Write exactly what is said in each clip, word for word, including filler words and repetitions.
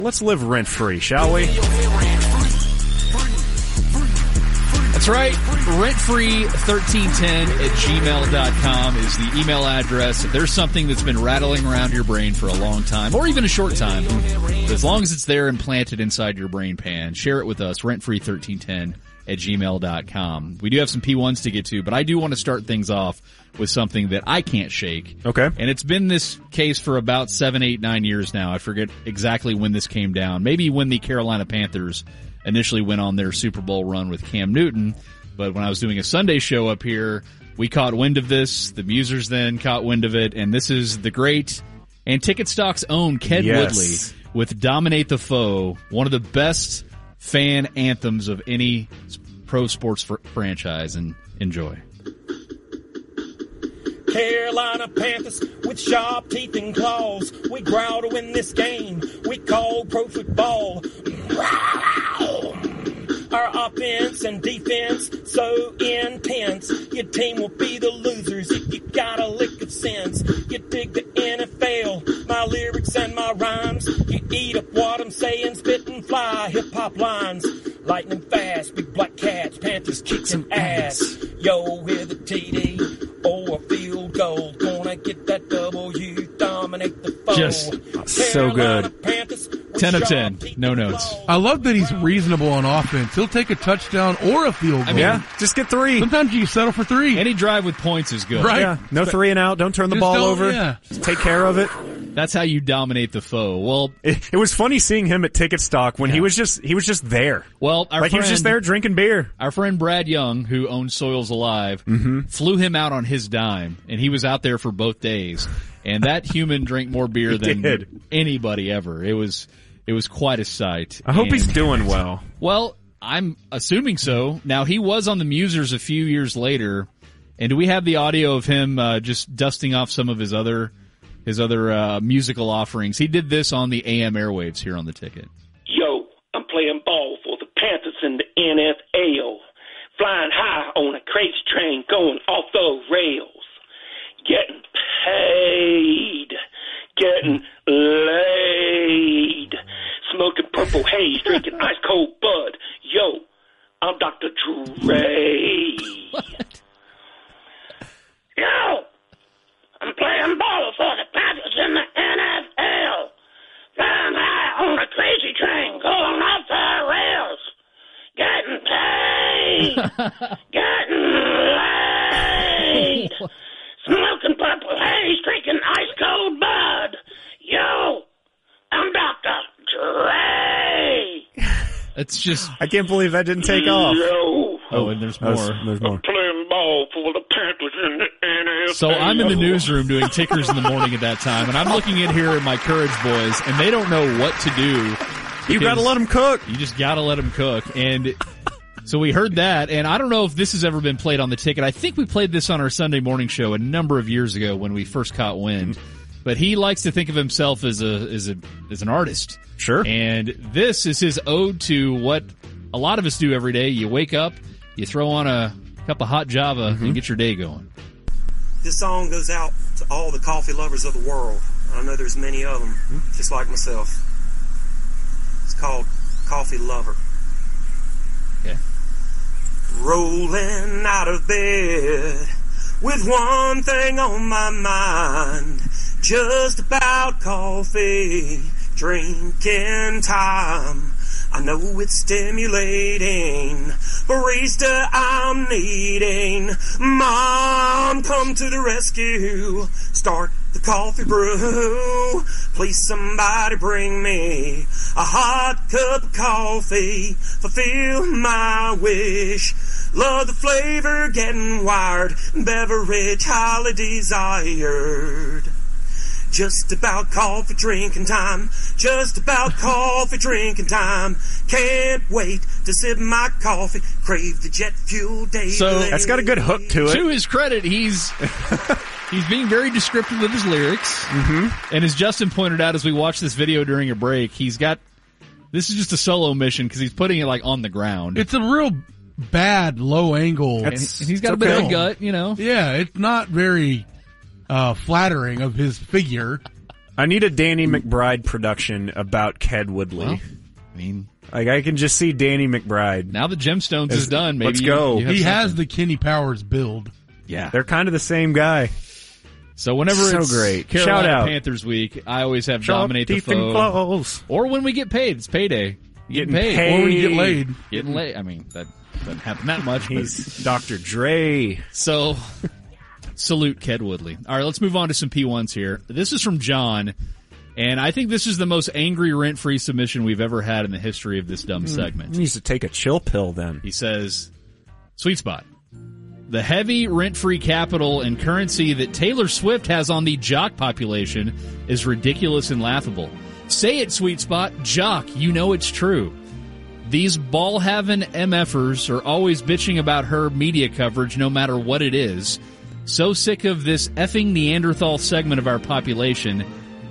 Let's live rent-free, shall we? That's right. rentfree thirteen ten at gmail dot com is the email address. If there's something that's been rattling around your brain for a long time, or even a short time, as long as it's there and planted inside your brain pan, share it with us, rentfree thirteen ten at gmail dot com. We do have some P ones to get to, but I do want to start things off with something that I can't shake. Okay. And it's been this case for about seven, eight, nine years now. I forget exactly when this came down. Maybe when the Carolina Panthers initially went on their Super Bowl run with Cam Newton. But when I was doing a Sunday show up here, we caught wind of this. The Musers then caught wind of it. And this is the great and Ticket Stock's own Ken yes. Woodley with Dominate the Foe, one of the best fan anthems of any pro sports fr- franchise. And enjoy. Carolina Panthers with sharp teeth and claws. We growl to win this game. We call pro football. Our offense and defense so intense. Your team will be the losers if you got a lick of sense. You dig the N F L, my lyrics and my rhymes. You eat up what I'm saying, spit and fly hip-hop lines. Lightning fast, big black cats, Panthers kick some ass. Yo, with the T D or a field goal. Gonna get that W, dominate the foe. Just so good. Panthers, ten of ten, no notes. I love that he's reasonable on offense. He'll take a touchdown or a field goal. I mean, Yeah, just get three. Sometimes you settle for three. Any drive with points is good. Right. Yeah, no three and out. Don't turn the Just ball don't- over. yeah. Just take care of it. That's how you dominate the foe. Well, It, it was funny seeing him at Ticket Stock when he was just he was just there. well, our Like he friend, was just there drinking beer. Our friend Brad Young, who owns Soils Alive, Mm-hmm. flew him out on his dime, and he was out there for both days. And that human drank more beer He than did. anybody ever. It was it was quite a sight. I hope And- he's doing well. Well, I'm assuming so. Now, he was on the Musers a few years later, and do we have the audio of him uh, just dusting off some of his other his other uh, musical offerings? He did this on the A M airwaves here on the Ticket. Yo, I'm playing ball for the Panthers in the N F L. Flying high on a crazy train going off the rails. Getting paid. Getting laid. Smoking purple haze, drinking ice cold bud. Yo, I'm Doctor Dre. Yo, I'm playing ball for the Panthers in the N F L. Flying high on a crazy train going off the rails. Getting paid. Getting laid. Smoking purple haze, drinking ice cold bud. Yo, I'm Doctor Dre. It's just I can't believe that didn't take off. Yo, oh, and there's more. There's, there's more. playing ball for the Panthers in the N F L. So I'm in the newsroom doing tickers in the morning at that time, and I'm looking in here at my Courage boys, and they don't know what to do. You got to let him cook. You just got to let them cook. And so we heard that, and I don't know if this has ever been played on the Ticket. I think we played this on our Sunday morning show a number of years ago when we first caught wind. But he likes to think of himself as a as a as an artist. Sure. And this is his ode to what a lot of us do every day. You wake up, you throw on a cup of hot Java, and get your day going. This song goes out to all the coffee lovers of the world. I know there's many of them, just like myself. It's called Coffee Lover. Okay. Rolling out of bed with one thing on my mind, just about coffee drinking time. I know it's stimulating, barista I'm needing. Mom, come to the rescue, start the coffee brew. Please somebody bring me a hot cup of coffee, fulfill my wish. Love the flavor, getting wired, beverage highly desired. Just about coffee drinking time, just about coffee drinking time. Can't wait to sip my coffee, crave the jet fuel daily. So- That's got a good hook to it. To his credit, he's he's being very descriptive of his lyrics. Mm-hmm. And as Justin pointed out as we watched this video during a break, he's got this is just a solo mission because he's putting it like on the ground. It's a real bad low angle. and, That's- and he's got a it's bit of okay. a gut, you know. Yeah, it's not very uh, flattering of his figure. I I need a Danny McBride production about Ked Woodley. Well, I mean, like I can just see Danny McBride. now the Gemstones is done. Maybe let's you- go. you have He has something. the Kenny Powers build. Yeah. They're kind of the same guy. So whenever So it's great. Carolina Shout out. Panthers week, I always have Sharp Dominate the teeth and Foe. claws. Or when we get paid. It's payday. Getting paid. paid. Or when you get laid. Getting laid. I mean, that doesn't happen that much. but- He's Doctor Dre. So, salute Ked Woodley. All right, let's move on to some P ones here. This is from John, and I think this is the most angry rent-free submission we've ever had in the history of this dumb segment. He needs to take a chill pill then. He says, Sweet Spot. The heavy rent-free capital and currency that Taylor Swift has on the jock population is ridiculous and laughable. Say it, Sweet Spot. Jock, you know it's true. These ball-having MFers are always bitching about her media coverage no matter what it is. So sick of this effing Neanderthal segment of our population.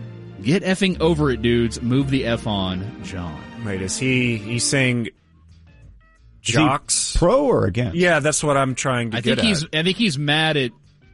Get effing over it, dudes. Move the F on, John. Wait, is he? He's saying Is he jocks? pro or against? Yeah, that's what I'm trying to I get think he's at. I think he's mad at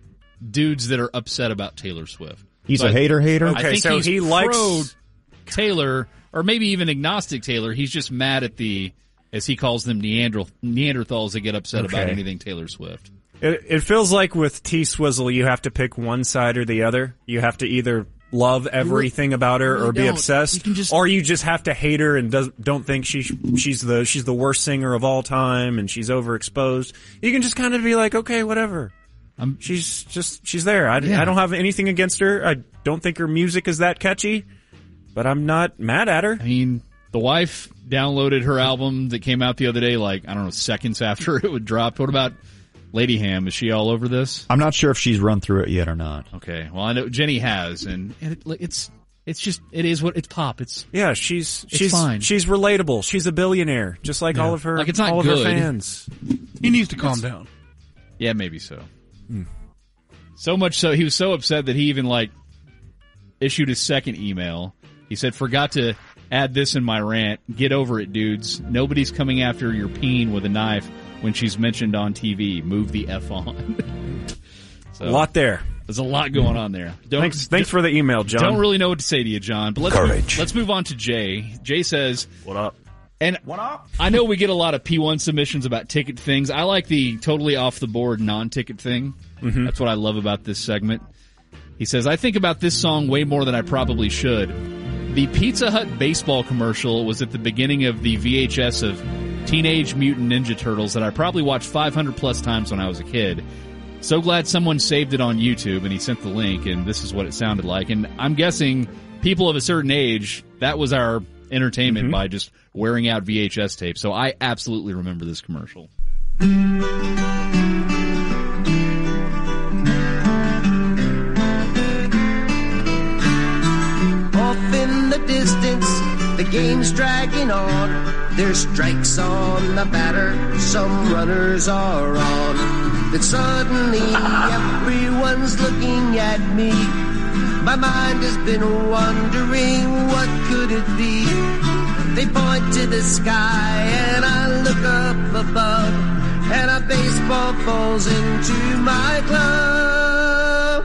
dudes that are upset about Taylor Swift. He's But a hater hater? Okay, I think so he's he likes- pro Taylor, or maybe even agnostic Taylor. He's just mad at the, as he calls them, Neanderthal, Neanderthals that get upset about Okay. anything Taylor Swift. It, it feels like with T-Swizzle, you have to pick one side or the other. You have to either love everything about her really or be don't. obsessed, You can just- or you just have to hate her and does, don't think she she's the she's the worst singer of all time and she's overexposed. You can just kind of be like, okay, whatever. I'm- she's just she's there. I, Yeah. I don't have anything against her. I don't think her music is that catchy, but I'm not mad at her. I mean, the wife downloaded her album that came out the other day, like, I don't know, seconds after it would drop. What about Lady Ham? Is she all over this? I'm not sure if she's run through it yet or not. Okay, well, I know Jenny has, and it, it's it's just it is what it's pop. It's Yeah, she's It's she's fine. she's relatable. She's a billionaire, just like all of her Like, it's not all of her good. fans. He needs to calm down. yeah, maybe so. So much so he was so upset that he even like issued his second email. He said, "Forgot to add this in my rant. Get over it, dudes. Nobody's coming after your peen with a knife when she's mentioned on T V. Move the F on." So, A lot there. there's a lot going on there. Don't, Thanks, thanks for the email, John. Don't really know what to say to you, John. But let's Courage. Move, let's move on to Jay. Jay says, What up? and I know we get a lot of P one submissions about ticket things. I like the totally off the board non-ticket thing. Mm-hmm. That's what I love about this segment. He says, I think about this song way more than I probably should. The Pizza Hut baseball commercial was at the beginning of the V H S of Teenage Mutant Ninja Turtles that I probably watched five hundred plus times when I was a kid. So glad someone saved it on YouTube, and he sent the link, and this is what it sounded like. And I'm guessing people of a certain age, that was our entertainment by just wearing out V H S tapes. So I absolutely remember this commercial. Off in the distance, the game's dragging on. There's strikes on the batter, some runners are on. Then suddenly everyone's looking at me. My mind has been wondering what could it be. They point to the sky and I look up above, and a baseball falls into my glove.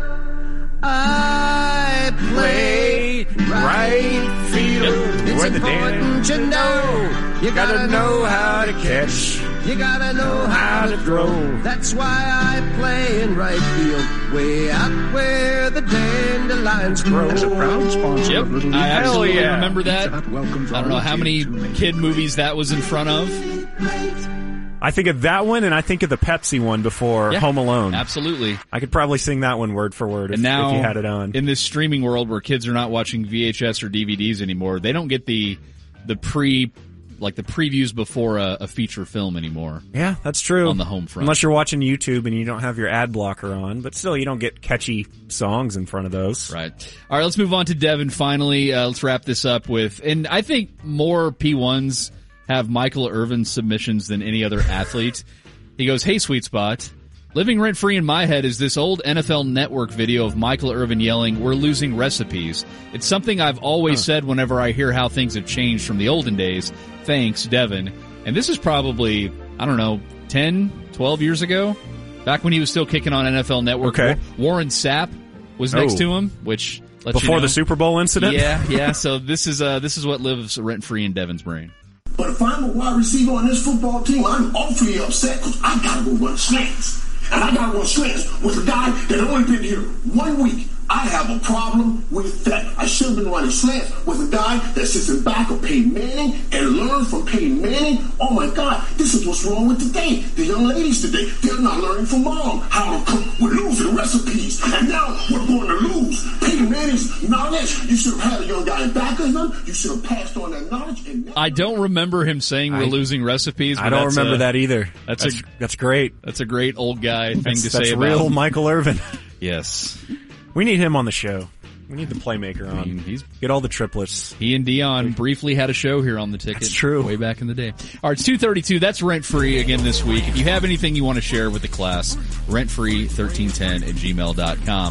I play right field. It's Where the important to know. You gotta know how to catch, You gotta know how to throw. That's why I play in right field, way out where the dandelions grow. As a proud sponsor Yep, of Little League I absolutely yeah. remember that. Pizza Hut welcomes I don't know all how of many you to make kid movies that was in front of. I think of that one, and I think of the Pepsi one before Yeah, Home Alone. Absolutely. I could probably sing that one word for word if, And now, if you had it on. in this streaming world where kids are not watching V H S or D V Ds anymore, they don't get the the pre like the previews before a, a feature film anymore. Yeah, that's true. On the home front. Unless you're watching YouTube and you don't have your ad blocker on, but still, you don't get catchy songs in front of those. Right. All right, let's move on to Devin finally. Uh, let's wrap this up with, and I think more P ones have Michael Irvin submissions than any other athlete. He goes, "Hey, Sweet Spot. Living rent-free in my head is this old N F L Network video of Michael Irvin yelling, 'We're losing recipes.' It's something I've always huh. said whenever I hear how things have changed from the olden days. Thanks, Devin." And this is probably, I don't know, ten, twelve years ago, back when he was still kicking on N F L Network. Okay. Warren Sapp was next oh. to him, which Let you Before know. the Super Bowl incident? Yeah, yeah. So this is uh, this is what lives rent free in Devin's brain. But if I'm a wide receiver on this football team, I'm awfully upset because I gotta go run slants. And I gotta run slants with a guy that only been here one week. I have a problem with that. I should have been running slants with a guy that sits in back of Peyton Manning and learns from Peyton Manning. Oh my God, this is what's wrong with today. The young ladies today, they're not learning from mom how to cook. We're losing recipes. And now we're going to lose Peyton Manning's knowledge. You should have had a young guy in back of him. You should have passed on that knowledge. And I don't remember him saying we're I- losing recipes. But I don't that's remember a, that either. That's, That's a that's great. that's a great old guy thing That's, to that's say real about. Michael Irvin. Yes, We need him on the show. We need the playmaker on. I mean, he's Get all the triplets. he and Dion briefly had a show here on the Ticket. That's true. Way back in the day. All right, it's two thirty-two. That's rent free again this week. If you have anything you want to share with the class, rent free thirteen ten at gmail dot com.